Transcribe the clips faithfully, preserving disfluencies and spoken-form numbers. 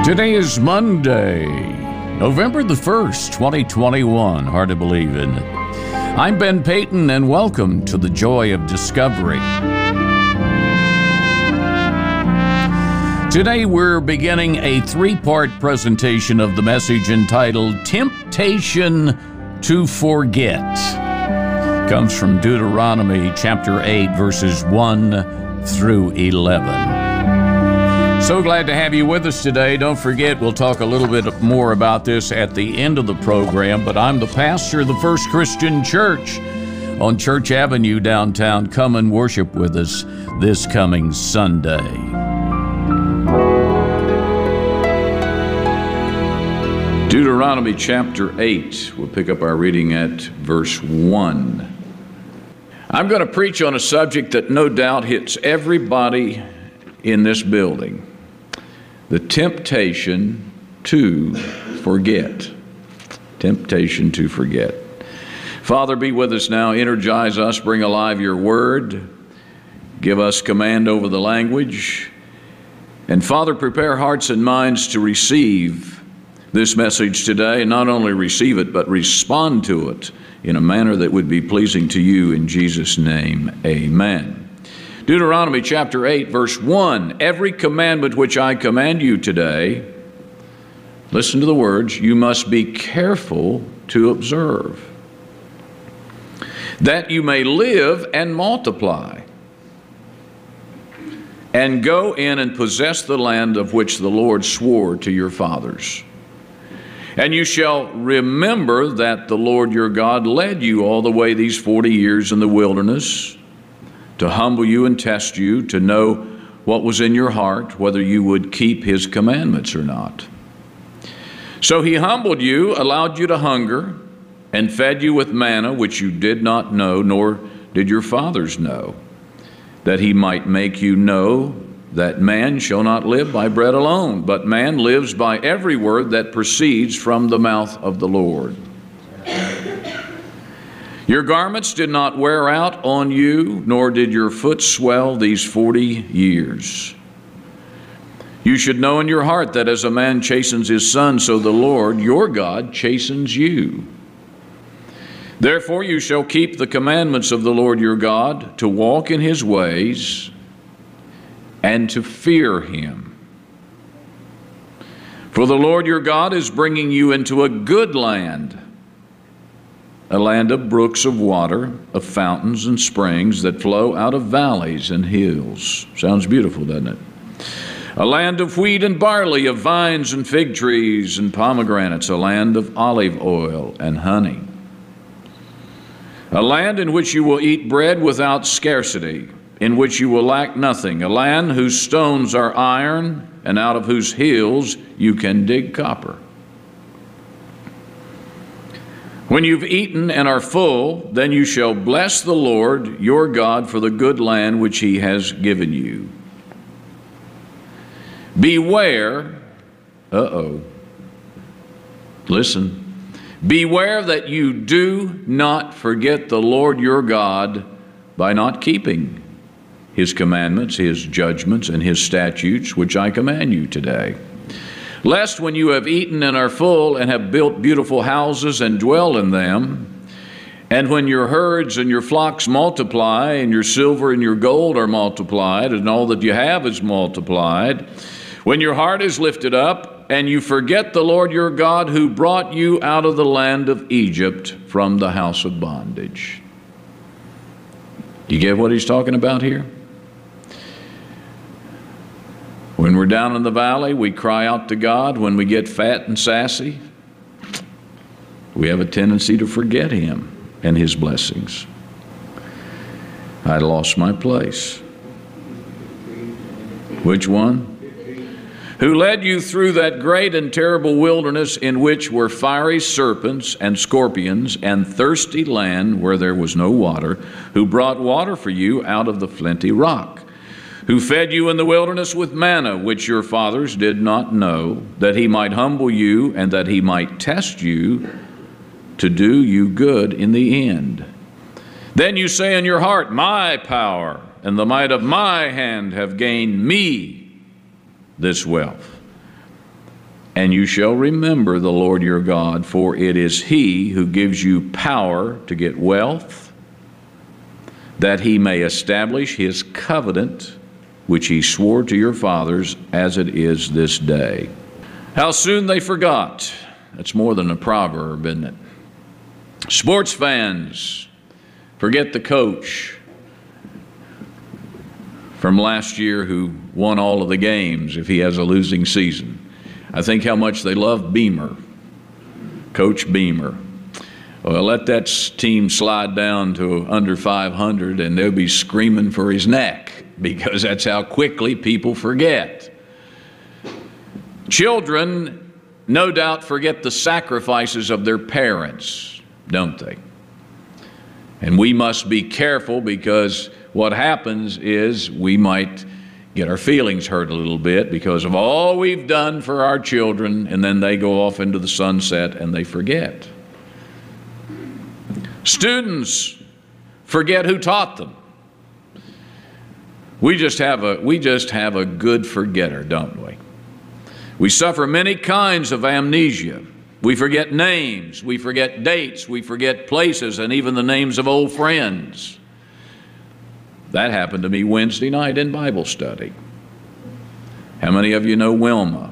Today is Monday, November the first, twenty twenty-one. Hard to believe, isn't it? I'm Ben Payton, and welcome to the Joy of Discovery. Today we're beginning a three-part presentation of the message entitled Temptation to Forget. It comes from Deuteronomy chapter eight, verses one through eleven. So glad to have you with us today. Don't forget, we'll talk a little bit more about this at the end of the program, but I'm the pastor of the First Christian Church on Church Avenue downtown. Come and worship with us this coming Sunday. Deuteronomy chapter eight, we'll pick up our reading at verse one. I'm going to preach on a subject that no doubt hits everybody in this building. The temptation to forget. Temptation to forget. Father, be with us now. Energize us. Bring alive your word. Give us command over the language. And Father, prepare hearts and minds to receive this message today. And not only receive it, but respond to it in a manner that would be pleasing to you. In Jesus' name, amen. Deuteronomy chapter eight, verse one, every commandment which I command you today, listen to the words, you must be careful to observe, that you may live and multiply, and go in and possess the land of which the Lord swore to your fathers. And you shall remember that the Lord your God led you all the way these forty years in the wilderness, to humble you and test you, to know what was in your heart, whether you would keep his commandments or not. So he humbled you, allowed you to hunger, and fed you with manna, which you did not know, nor did your fathers know, that he might make you know that man shall not live by bread alone, but man lives by every word that proceeds from the mouth of the Lord. Your garments did not wear out on you, nor did your foot swell these forty years. You should know in your heart that as a man chastens his son, so the Lord your God chastens you. Therefore you shall keep the commandments of the Lord your God, to walk in his ways and to fear him. For the Lord your God is bringing you into a good land, a land of brooks of water, of fountains and springs that flow out of valleys and hills. Sounds beautiful, doesn't it? A land of wheat and barley, of vines and fig trees and pomegranates, a land of olive oil and honey. A land in which you will eat bread without scarcity, in which you will lack nothing. A land whose stones are iron, and out of whose hills you can dig copper. When you've eaten and are full, then you shall bless the Lord your God for the good land which he has given you. Beware, uh-oh, listen, beware that you do not forget the Lord your God by not keeping his commandments, his judgments, and his statutes, which I command you today. Lest when you have eaten and are full and have built beautiful houses and dwell in them, and when your herds and your flocks multiply, and your silver and your gold are multiplied, and all that you have is multiplied, when your heart is lifted up, and you forget the Lord your God who brought you out of the land of Egypt from the house of bondage. You get what he's talking about here? When we're down in the valley, we cry out to God. When we get fat and sassy, we have a tendency to forget him and his blessings. I lost my place. Which one? Who led you through that great and terrible wilderness, in which were fiery serpents and scorpions and thirsty land where there was no water, who brought water for you out of the flinty rock, who fed you in the wilderness with manna, which your fathers did not know, that he might humble you and that he might test you to do you good in the end. Then you say in your heart, my power and the might of my hand have gained me this wealth. And you shall remember the Lord your God, for it is He who gives you power to get wealth, that He may establish His covenant, which He swore to your fathers, as it is this day. How soon they forgot. That's more than a proverb, isn't it? Sports fans forget the coach from last year who won all of the games if he has a losing season. I think how much they love Beamer, Coach Beamer. Well, let that team slide down to under five hundred and they'll be screaming for his neck, because that's how quickly people forget. Children, no doubt, forget the sacrifices of their parents, don't they? And we must be careful, because what happens is we might get our feelings hurt a little bit because of all we've done for our children, and then they go off into the sunset and they forget. Students forget who taught them. We just have a, we just have a good forgetter, don't we? We suffer many kinds of amnesia. We forget names, we forget dates, we forget places, and even the names of old friends. That happened to me Wednesday night in Bible study. How many of you know Wilma?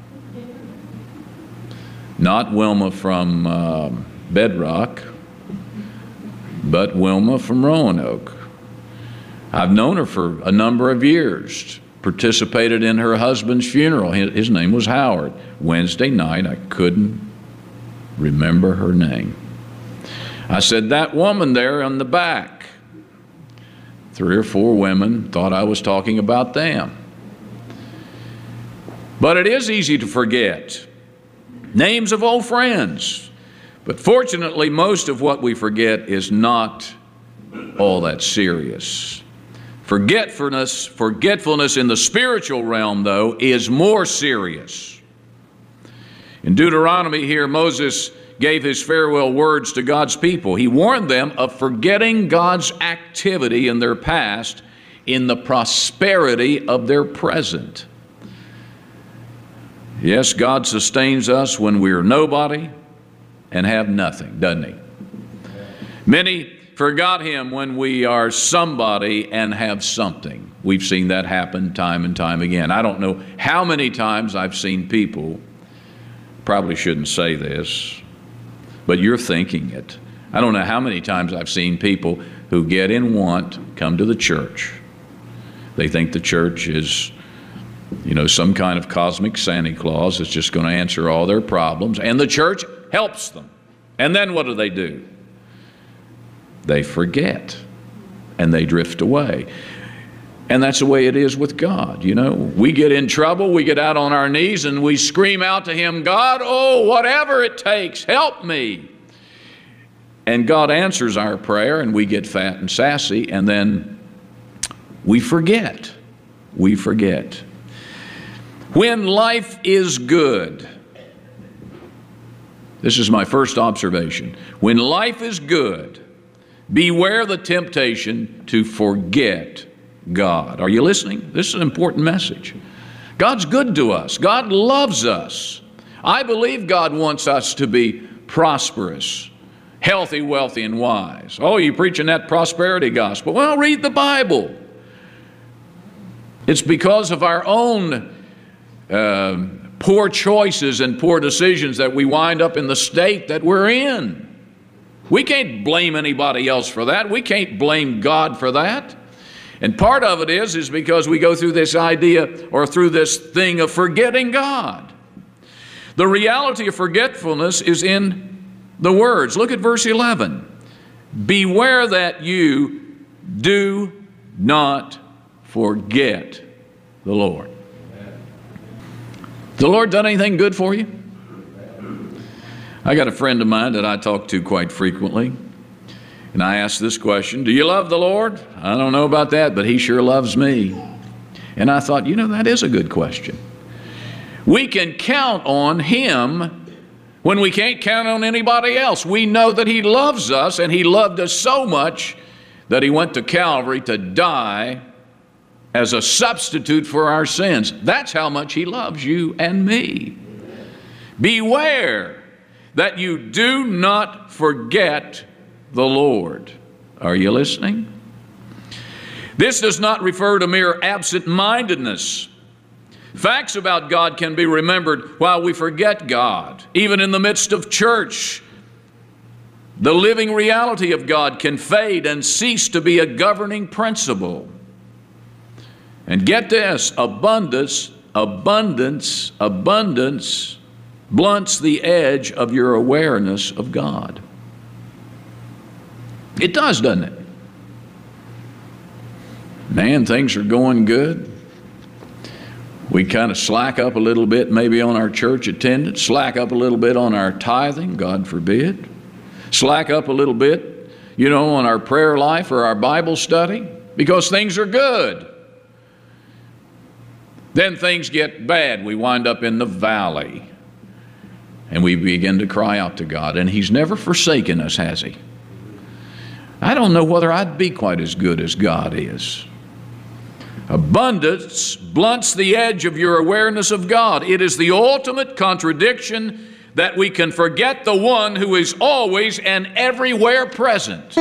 Not Wilma from uh, Bedrock, but Wilma from Roanoke. I've known her for a number of years, participated in her husband's funeral. His name was Howard. Wednesday night, I couldn't remember her name. I said, that woman there on the back. Three or four women thought I was talking about them. But it is easy to forget names of old friends. But fortunately, most of what we forget is not all that serious. Forgetfulness, forgetfulness in the spiritual realm, though, is more serious. In Deuteronomy here, Moses gave his farewell words to God's people. He warned them of forgetting God's activity in their past in the prosperity of their present. Yes, God sustains us when we're nobody and have nothing, doesn't He? Many forgot Him when we are somebody and have something. We've seen that happen time and time again. I don't know how many times I've seen people, probably shouldn't say this, but you're thinking it. I don't know how many times I've seen people who get in want come to the church. They think the church is, you know, some kind of cosmic Santa Claus that's just going to answer all their problems, and the church helps them. And then what do they do? They forget, and they drift away. And that's the way it is with God, you know. We get in trouble, we get out on our knees, and we scream out to Him, God, oh, whatever it takes, help me. And God answers our prayer, and we get fat and sassy, and then we forget. We forget. When life is good, this is my first observation. When life is good, beware the temptation to forget God. Are you listening? This is an important message. God's good to us. God loves us. I believe God wants us to be prosperous, healthy, wealthy, and wise. Oh, you preaching that prosperity gospel? Well, read the Bible. It's because of our own uh, poor choices and poor decisions that we wind up in the state that we're in. We can't blame anybody else for that. We can't blame God for that. And part of it is, is because we go through this idea or through this thing of forgetting God. The reality of forgetfulness is in the words. Look at verse eleven. Beware that you do not forget the Lord. The Lord done anything good for you? I got a friend of mine that I talk to quite frequently, and I ask this question, do you love the Lord? I don't know about that, but he sure loves me. And I thought, you know, that is a good question. We can count on Him when we can't count on anybody else. We know that He loves us, and He loved us so much that He went to Calvary to die as a substitute for our sins. That's how much He loves you and me. Beware that you do not forget the Lord. Are you listening? This does not refer to mere absent-mindedness. Facts about God can be remembered while we forget God. Even in the midst of church, the living reality of God can fade and cease to be a governing principle. And get this, abundance, abundance, abundance blunts the edge of your awareness of God. It does, doesn't it? Man, things are going good. We kind of slack up a little bit maybe on our church attendance, slack up a little bit on our tithing, God forbid. Slack up a little bit, you know, on our prayer life or our Bible study because things are good. Then things get bad. We wind up in the valley and we begin to cry out to God. And He's never forsaken us, has He? I don't know whether I'd be quite as good as God is. Abundance blunts the edge of your awareness of God. It is the ultimate contradiction that we can forget the one who is always and everywhere present.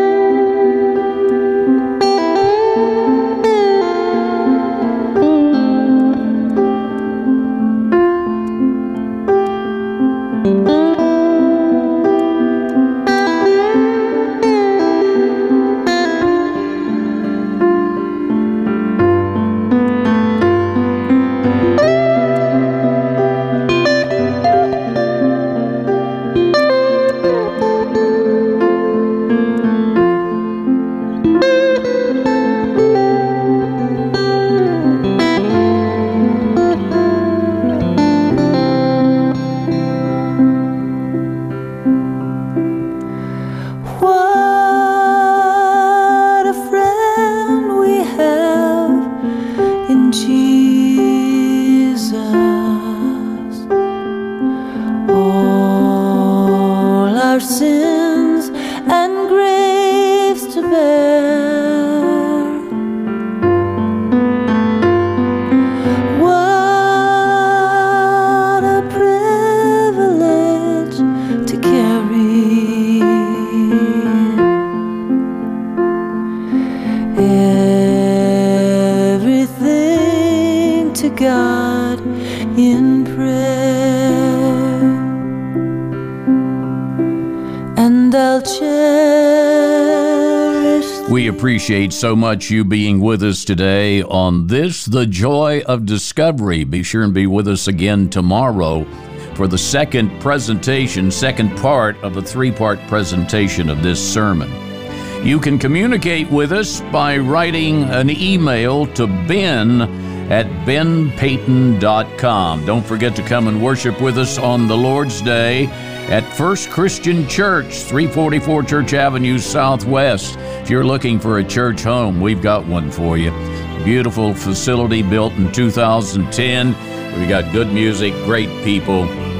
We appreciate so much you being with us today on this, The Joy of Discovery. Be sure and be with us again tomorrow for the second presentation, second part of a three-part presentation of this sermon. You can communicate with us by writing an email to Ben at ben payton dot com. Don't forget to come and worship with us on the Lord's Day at First Christian Church, three forty-four Church Avenue Southwest. If you're looking for a church home, we've got one for you. Beautiful facility built in two thousand ten. We got good music, great people,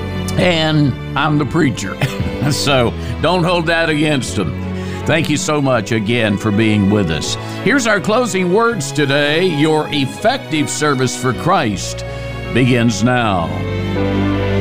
and I'm the preacher. So don't hold that against them. Thank you so much again for being with us. Here's our closing words today. Your effective service for Christ begins now.